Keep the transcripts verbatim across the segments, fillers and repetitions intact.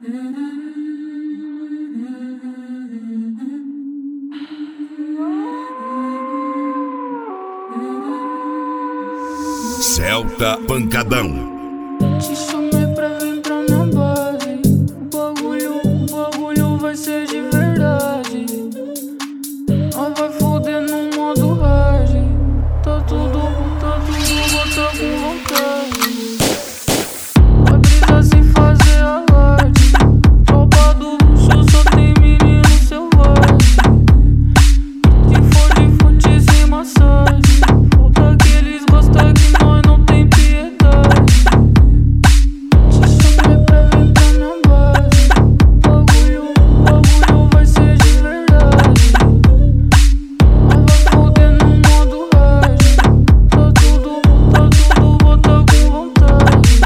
Celta Pancadão. Te chamei pra vir pra minha base. O bagulho, o bagulho vai ser de verdade. Nós vai foder no modo hard. Tá tudo, tá tudo, bota com vontade. Vai brisar sem fazer alarde. Tropa do luxo só tem menino selvagem. Se for de fontes e massagem. Falta que eles gostam que nós não tem piedade. Te chamei pra vir pra minha base. O bagulho, o bagulho vai ser de verdade. Nós vai foder no modo hard. Tá tudo, tá tudo, bota com vontade.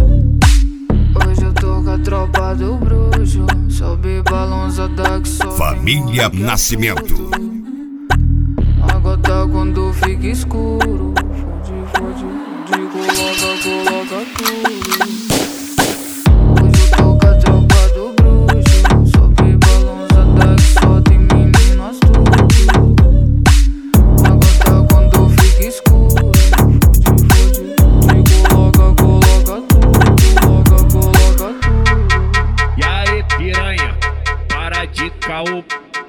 Hoje eu tô com a tropa do bruxo. Sobe balançada que sobe. Família Nascimento. A gota quando fica escuro. Fode, fode, de coloca, coloca tudo. Hoje eu tô com a tropa do bruxo. Sobe balançada que só tem meninas tudo. A gota quando fica escuro. Fode, fode, de coloca, coloca tudo. Coloca, coloca tudo. E aí, piranha, para de caô.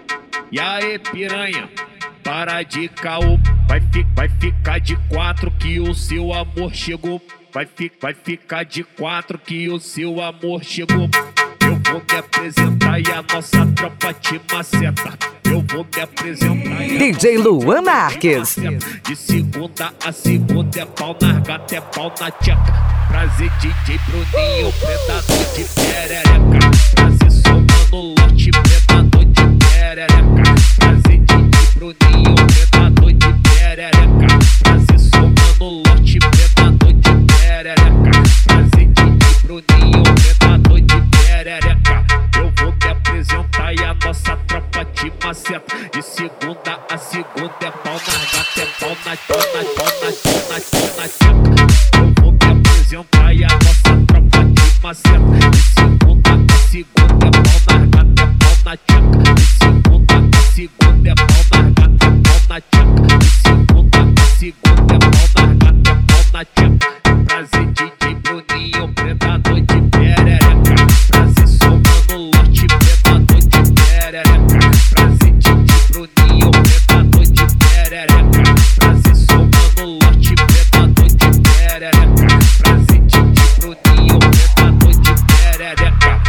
E aí, piranha, para de caô. Vai, fi, vai ficar de quatro que o seu amor chegou. Vai, fi, vai ficar de quatro que o seu amor chegou. Eu vou me apresentar e a nossa tropa te maceta. Eu vou me apresentar e a D J nossa Luan tropa te Marques. maceta. De segunda a segunda é pau na gata, é pau na tcheca. Prazer D J Bruninho, predador de perereca. Prazer somando lote, predador de perereca. Prazer D J Bruninho, predador de perereca. Prazer somando lote, predador de perereca. Prazer D J Bruninho, predador de perereca. Eu vou me apresentar e a nossa tropa te maceta. De segunda a segunda é pau na gata, é pau na pau na pau na pau na pau na tcheca. Eu vou me apresentar e a nossa tropa te maceta. De segunda a segunda é pau na gata, é pau na tcheca. De segunda a segunda é pau na gata, é pau na tcheca. De segunda a segunda é pau na gata, é pau na tcheca. Prazer D J Bruninho, predador de perereca. Prazer somando lote, predador de perereca. Prazer D J Bruninho, predador de perereca. Prazer somando lote, predador de perereca. Prazer D J Bruninho, predador de perereca.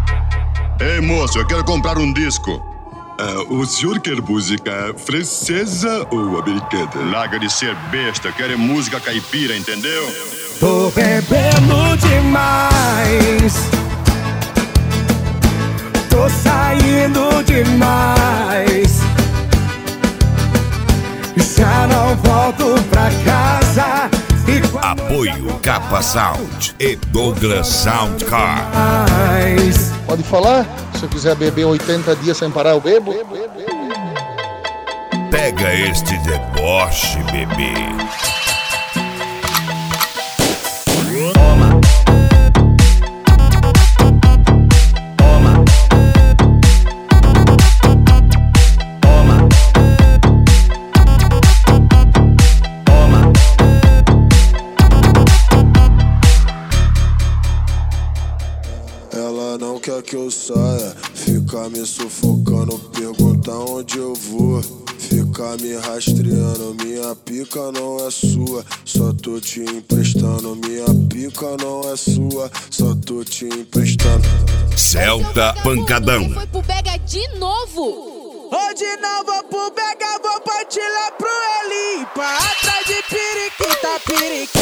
Ei, moço, eu quero comprar um disco. Uh, o senhor quer música francesa ou americana? Larga de ser besta, quero música caipira, entendeu? Tô bebendo demais. Tô saindo demais. Já não volto pra casa. Apoio Capa Sound e Douglas Sound Car. Pode falar? Se eu quiser beber oitenta dias sem parar, eu bebo. Pega este deboche, bebê. Ela não quer que eu saia, fica me sufocando, pergunta onde eu vou, fica me rastreando. Minha pica não é sua, só tô te emprestando. Minha pica não é sua, só tô te emprestando. Celta Pancadão. Foi pro Bega de novo. Hoje não vou pro Bega, vou partir lá pro Elipa. Atrás de periquita, periquita.